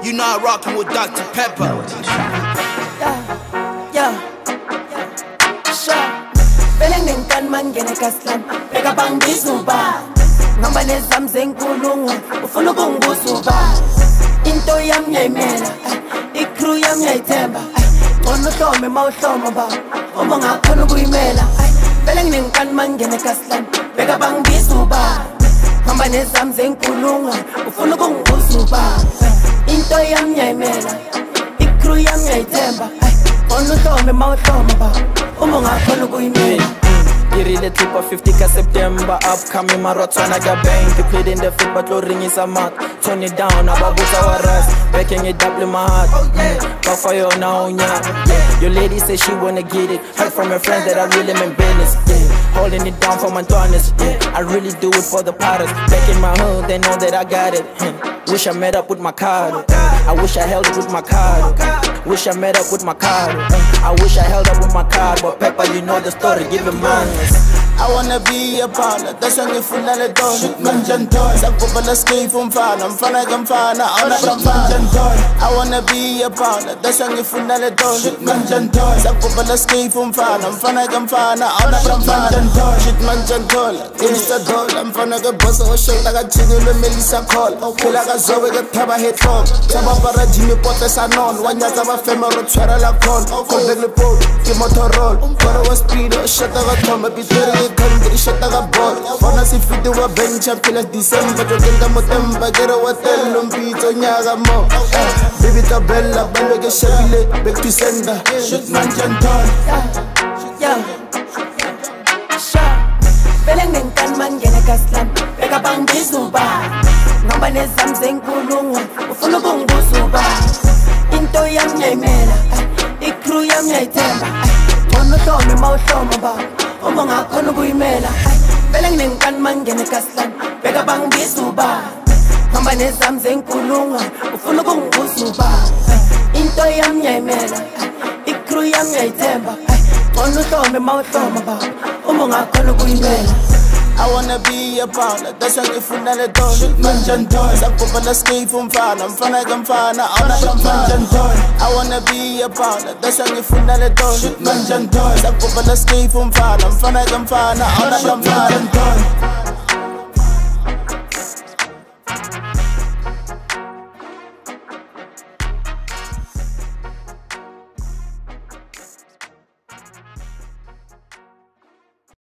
You know I'm rocking with Dr. Pepper. Yeah. Sure. Feeling nengkan mangene kaslan. Beka bang bizuba. Ngamba nezam zenkulungu. Ufuna ukungibuza. Into yami ngiyayimela. Icrew yami ngiyayithemba. Ngcono uhlome mawuhloma ba. Uma ngakhona ukuyimela. Feeling nengkan mangene kaslan. Beka bang bizuba. Ngamba nezam zenkulungu. Ufuna ukungibuza. Into yami ngiyayimela. Icrew yami ngiyayithemba. Ngcono uhlome mawuhloma ba. Uma ngakhona ukuyimela. Kirile clip of 50 ka September. Upcoming marathon got bang. They played in the fit but lo ring is a mark. Turn it down, ababuza wa ras. Backing it up in my heart. But for you now, yeah. Your lady said she wanna get it. Heard from her friends that I really mean business. Holding it down for my daughters. I really do it for the potters. Back in my hood, they know that I got it. Wish I met up with my card. I wish I held it with my card. Wish I met up with my card. I wish I held up with my card. But Pepper, you know the story, give him mine. I wanna be a partner, that's when you feel like a dog. Manjan toy, I go for the skate from fan. I'm fun like I'm fan, I'm not from Manjan toy. I wanna be a partner, that's when you feel like a dog. Manjan toy, I go for the skate from fan. I'm fun like I'm fan, I'm not from Manjan toy. Shit Manjan toy, Insta doll. I'm fun like a boss or shit like a chicken with Melissa call. Feel like a zoe get taba head phone. Taba para Jimmy Potter Sanon. One yard of a female try la con. Call the report, give motor roll. For a speed, shut up a tomb, a bit. Country shut up ball. Wanna see fit to a bench up till December. To get them with them, but get a hotel on pizza, Yagamo. Baby Tabella, Bello Shabile, back to sender. Shoot Manjan toy. Yeah. Sure. Feeling nengkan mangene kaslan. Beka bang bizuba. Ngamba nezam zenkulungu. Ufuna ukungibuza. Into yami ngiyayimela. Icrew yami ngiyayithemba. Ngcono uhlome mawuhloma ba. Uma ngakhona ukuyimela. Vele nginengkan mangene kaslan. Beka bang bizuba. Ngamba nezam zenkulunga. Ufuna ukungibuza. Into yami ngiyayimela. Icrew yami ngiyayithemba. Ngcono uhlome mawuhloma ba. Uma ngakhona ukuyimela. I wanna be a partner, that's when you feel like a dog. Manjan toy, I go for the skate from fan. I'm fun like I'm fan, I'm not from Manjan toy. I wanna be a partner, that's when you feel like a dog. Manjan toy, I go for the skate from fan. I'm fun like I'm fan, I'm not from Manjan